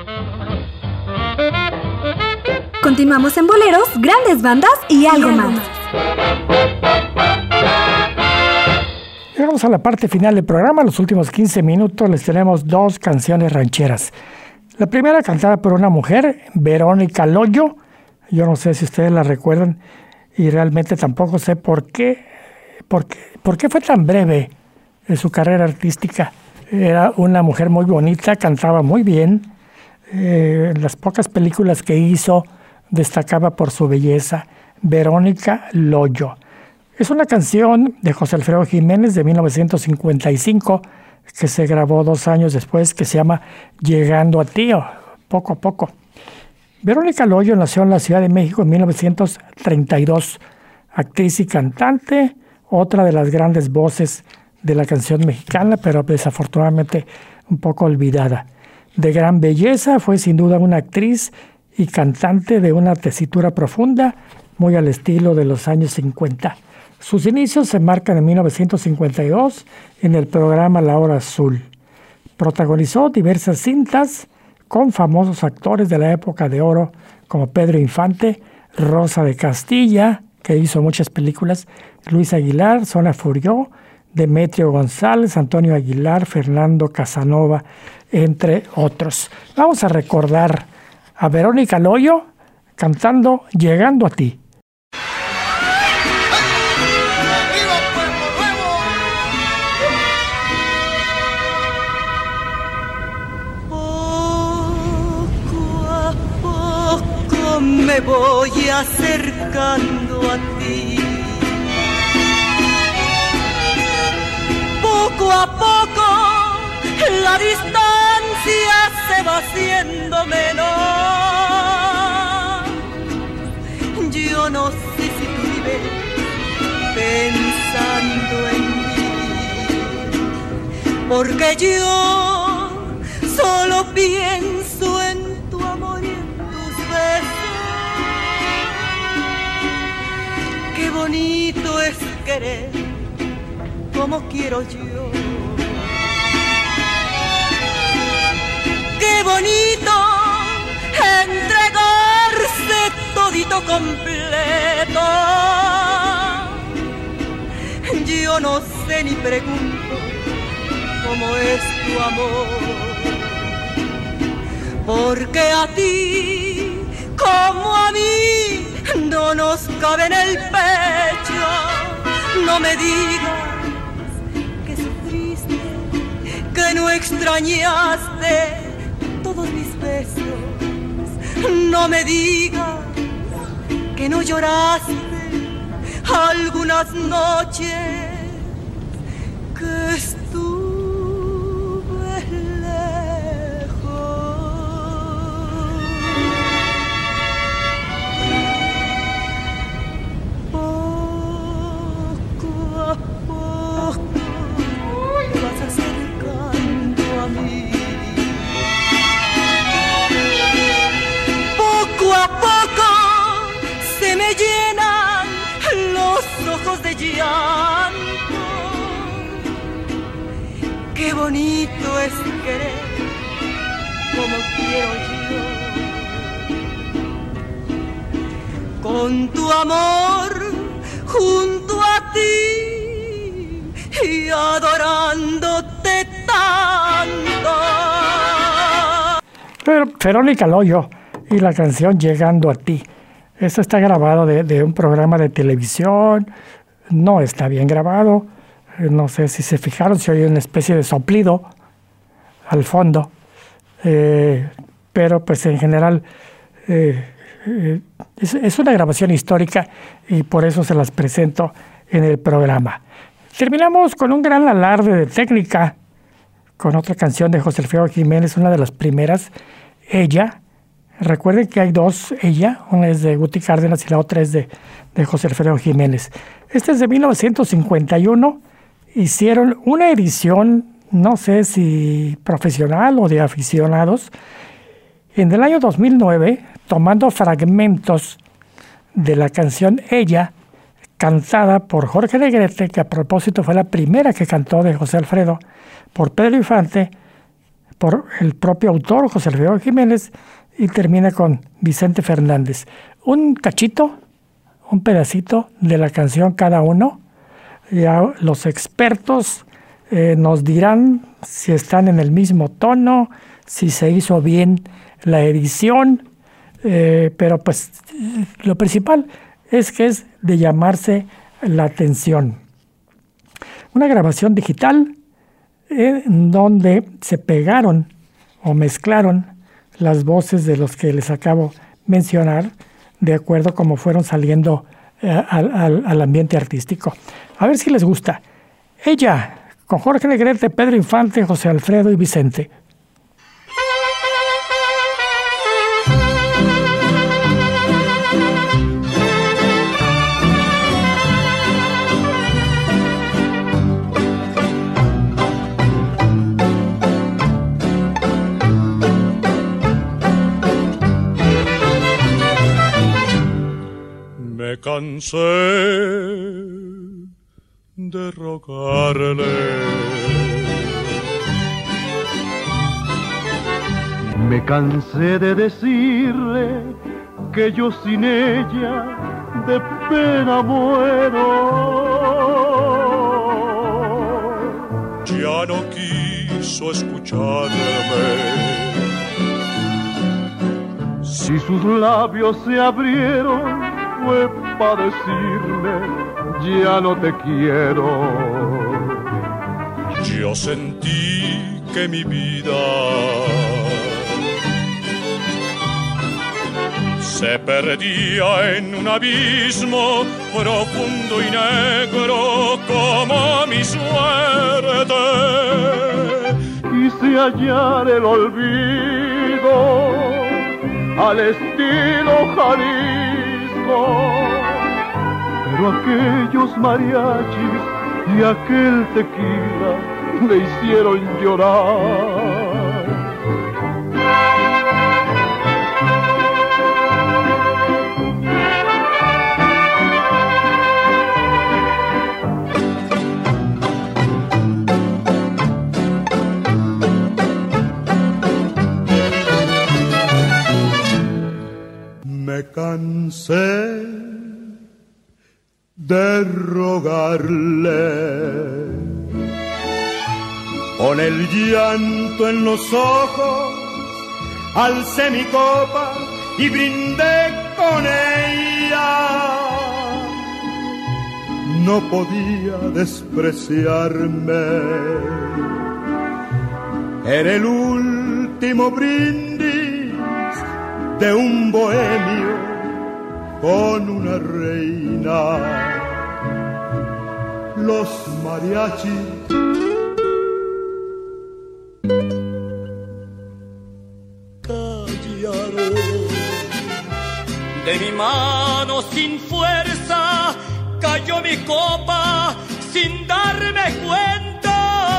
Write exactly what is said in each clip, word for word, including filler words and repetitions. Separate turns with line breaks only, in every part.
Continuamos en Boleros, Grandes Bandas y algo más.
Llegamos a la parte final del programa. Los últimos quince minutos les tenemos dos canciones rancheras. La primera cantada por una mujer, Verónica Loyo. Yo no sé si ustedes la recuerdan y realmente tampoco sé por qué, por qué, por qué fue tan breve en su carrera artística. Era una mujer muy bonita, cantaba muy bien. Eh, en las pocas películas que hizo destacaba por su belleza. Verónica Loyo. Es una canción de José Alfredo Jiménez de mil novecientos cincuenta y cinco que se grabó dos años después, que se llama Llegando a ti, o Poco a Poco. Verónica Loyo nació en la Ciudad de México en mil novecientos treinta y dos, actriz y cantante, otra de las grandes voces de la canción mexicana, pero desafortunadamente un poco olvidada. De gran belleza, fue sin duda una actriz y cantante de una tesitura profunda, muy al estilo de los años cincuenta. Sus inicios se marcan en mil novecientos cincuenta y dos en el programa La Hora Azul. Protagonizó diversas cintas con famosos actores de la época de oro como Pedro Infante, Rosa de Castilla, que hizo muchas películas, Luis Aguilar, Zona Furió, Demetrio González, Antonio Aguilar, Fernando Casanova, entre otros. Vamos a recordar a Verónica Loyo cantando Llegando a ti.
Me voy acercando a ti, poco a poco la distancia se va haciendo menor. Yo no sé si tú vives pensando en mí, porque yo solo pienso en tu amor y en tus besos. Qué bonito es querer como quiero yo. Qué bonito entregarse todito completo. Yo no sé ni pregunto cómo es tu amor, porque a ti como a mí no nos cabe en el pecho. No me digas que sufriste, que no extrañaste todos mis besos. No me digas que no lloraste algunas noches que estuve lejos. Poco a poco te vas acercando a mí. Poco a poco se me llenan los ojos de llanto. Qué bonito es querer como quiero yo, con tu amor junto a ti y adorándote tanto.
Pero Verónica Loyo y la canción Llegando a ti. Esto está grabado de, de un programa de televisión. No está bien grabado. No sé si se fijaron, si oye una especie de soplido al fondo. Eh, pero pues en general eh, eh, es, es una grabación histórica y por eso se las presento en el programa. Terminamos con un gran alarde de técnica con otra canción de José Alfredo Jiménez, una de las primeras, Ella. Recuerden que hay dos, Ella, una es de Guti Cárdenas y la otra es de, de José Alfredo Jiménez. Esta es de mil novecientos cincuenta y uno. Hicieron una edición, no sé si profesional o de aficionados, en el año dos mil nueve, tomando fragmentos de la canción Ella, cantada por Jorge Negrete, que a propósito fue la primera que cantó de José Alfredo, por Pedro Infante, por el propio autor, José Alfredo Jiménez, y termina con Vicente Fernández. Un cachito, un pedacito de la canción cada uno. Ya los expertos eh, nos dirán si están en el mismo tono, si se hizo bien la edición, eh, pero pues lo principal es que es de llamarse la atención. Una grabación digital eh, en donde se pegaron o mezclaron las voces de los que les acabo de mencionar, de acuerdo como fueron saliendo eh, al, al, al ambiente artístico. A ver si les gusta. Ella, con Jorge Negrete, Pedro Infante, José Alfredo y Vicente.
Me cansé de rogarle,
me cansé de decirle que yo sin ella de pena muero.
Ya no quiso escucharme.
Si sus labios se abrieron fue para decirme ya no te quiero.
Yo sentí que mi vida se perdía en un abismo profundo y negro como mi suerte.
Quise hallar el olvido al estilo Jalisco, pero aquellos mariachis y aquel tequila me hicieron llorar.
Me cansé de rogarle, con el llanto en los ojos, alcé mi copa y brindé con ella. No podía despreciarme, era el último brindis de un bohemio con una reina. Los mariachis callaron.
De mi mano sin fuerza cayó mi copa sin darme cuenta.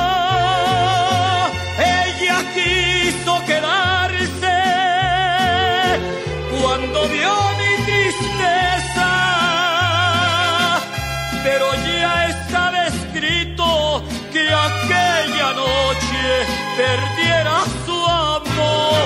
Ella quiso quedarse cuando vio mi tristeza, pero ya estaba escrito que aquella noche perdiera su amor.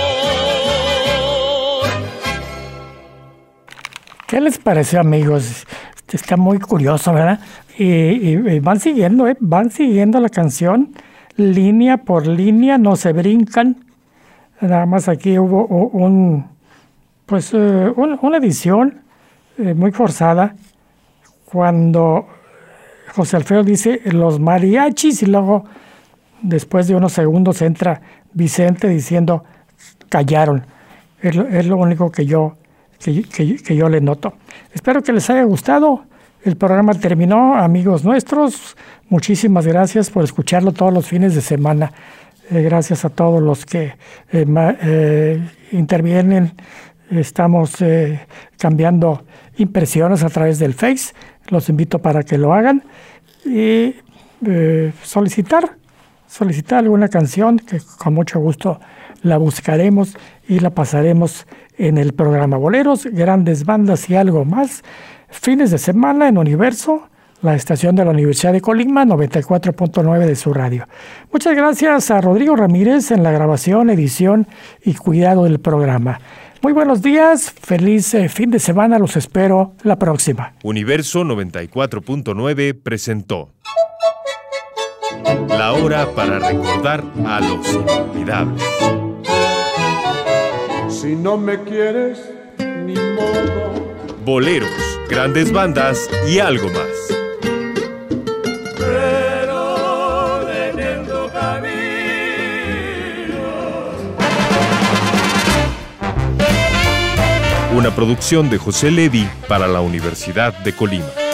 ¿Qué les pareció, amigos? Está muy curioso, ¿verdad? Y, y, y van siguiendo, ¿eh? Van siguiendo la canción línea por línea, no se brincan. Nada más aquí hubo un, pues, uh, un, una edición eh, muy forzada cuando José Alfredo dice los mariachis y luego después de unos segundos entra Vicente diciendo callaron. Es lo, es lo único que yo Que, que, que yo le noto. Espero que les haya gustado. El programa terminó, amigos nuestros. Muchísimas gracias por escucharlo todos los fines de semana. Eh, gracias a todos los que eh, ma, eh, intervienen. Estamos eh, cambiando impresiones a través del Face. Los invito para que lo hagan. Y eh, solicitar, solicitar alguna canción que con mucho gusto la buscaremos y la pasaremos en el programa. Boleros, grandes bandas y algo más. Fines de semana en Universo, la estación de la Universidad de Colima, noventa y cuatro punto nueve de su radio. Muchas gracias a Rodrigo Ramírez en la grabación, edición y cuidado del programa. Muy buenos días, feliz eh, fin de semana, los espero la próxima.
Universo noventa y cuatro punto nueve presentó La Hora para recordar a los inolvidables.
Si no me quieres, ni modo.
Boleros, grandes bandas y algo más.
Pero teniendo camino.
Una producción de José Levi para la Universidad de Colima.